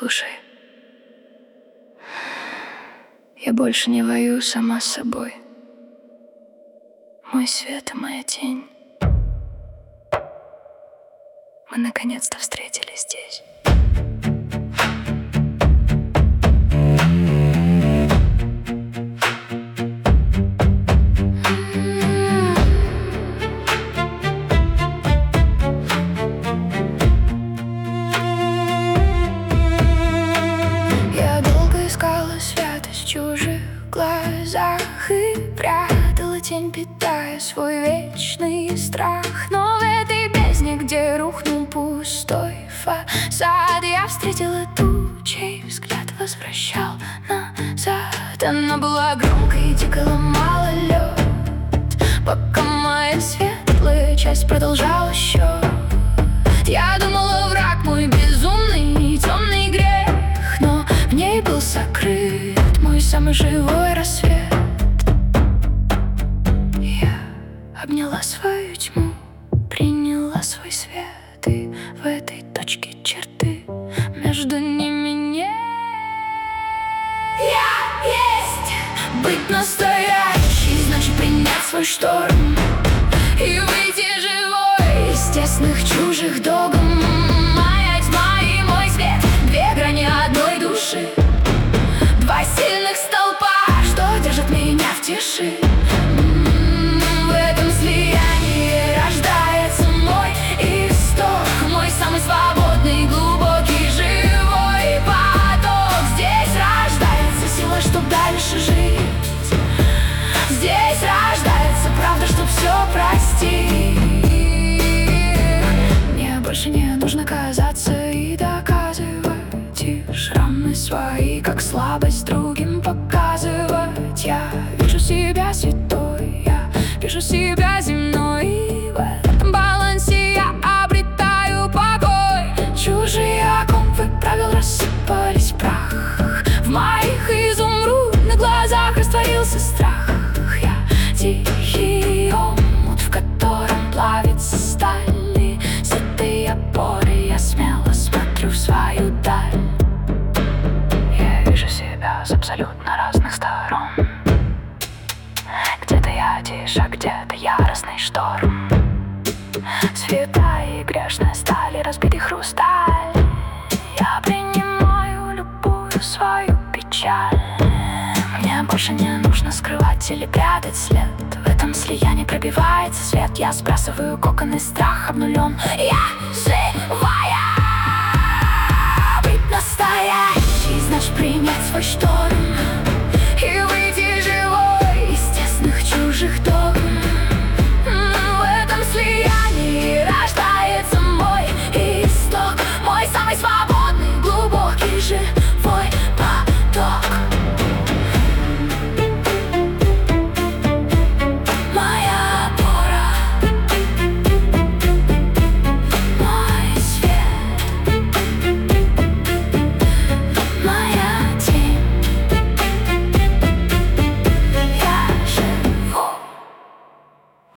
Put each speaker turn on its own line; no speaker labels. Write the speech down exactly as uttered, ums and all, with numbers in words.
Слушай, я больше не воюю сама с собой. Мой свет и моя тень. Мы наконец-то встретились здесь. Я долго искала святость в чужих глазах и прятала тень, питая свой вечный страх. Но в этой бездне, где рухнул пустой фасад, я встретила ту, чей взгляд возвращал назад. Она была громкой и дико ломала лед, пока моя светлая часть продолжала счет. Я думала, враг мой безумный и темный грех, но в ней был сокрыт мой самый живой рассвет. Я обняла свою тьму, приняла свой свет, и в этой точке черты между ними нет. Я есть! Быть настоящей значит принять свой шторм и выйти живой из тесных чужих догм. Моя тьма и мой свет, две грани одной души, два сильных столпа, что держат меня в тиши. М-м-м, в этом слиянии рождается мой исток, мой самый свободный, глубокий, живой поток. Здесь рождается сила, чтоб дальше жить. Здесь рождается правда, чтоб все простить. Мне больше не нужно казаться и доказывать, и шрамы свои, как слабость, другим показывать. Я вижу себя святой, я вижу себя земной, и в этом балансе я обретаю покой. Чужие оковы правил рассыпались в прах, в моих изумрудных глазах растворился страх. Я тихий омут, в котором плавится сталь, и с этой опоры я смело смотрю в свою даль. Я вижу себя с абсолютно разных сторон. Где-то я тише, а где-то яростный шторм. Святая и грешная сталь и разбитый хрусталь. Я принимаю любую свою печаль. Мне больше не нужно скрывать или прятать след. В этом слиянии пробивается свет. Я сбрасываю кокон, и страх обнулен. Я живая! Быть настоящей значит принять свой шторм